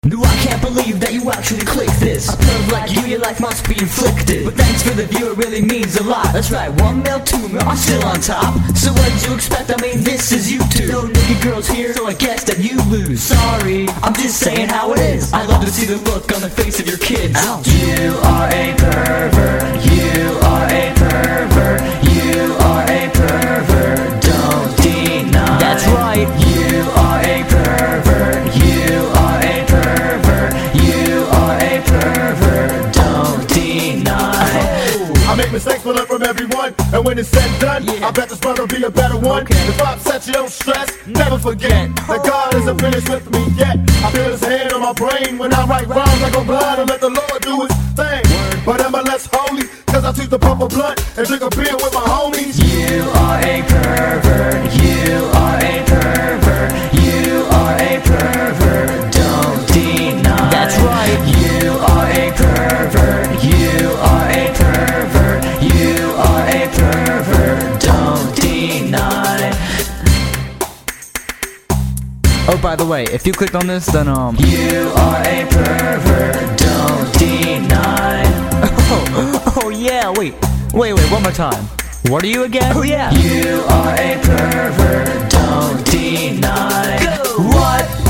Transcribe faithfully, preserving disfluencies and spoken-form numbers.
No, I can't believe that you actually clicked this. A perv like you, your life must be inflicted. But thanks for the view, it really means a lot. That's right, one mil, two mil, I'm still on top. So what did you expect? I mean, this is YouTube. No naked girls here, so I guess that you lose. Sorry, I'm just saying how it is. I love to see the look on the face of your kids. Ouch. You are a pervert. You are a pervert. You are a pervert. Don't deny. That's right. You are a pervert. You are a pervert. You are a pervert. Don't deny. I make mistakes, but learn from everyone. And when it's said and done, yeah. I bet this brother will be a better one. Okay. If I upset you, don't stress, never forget that God isn't finished with me yet. I feel his hand on my brain when I write rhymes. I go blind and let the Lord do his thing. But am I less holy? Cause I choose to pump a blunt and drink a beer with my homies. You are a pervert. You are a pervert. You are a pervert. Don't deny. That's right. You are a pervert. You are a pervert. You are a pervert. Don't deny. Oh, by the way, if you clicked on this, then um You are a pervert. Don't deny. Oh, oh yeah, wait. Wait, wait, one more time. What are you again? Oh yeah. You are a pervert. Don't deny. Go. What?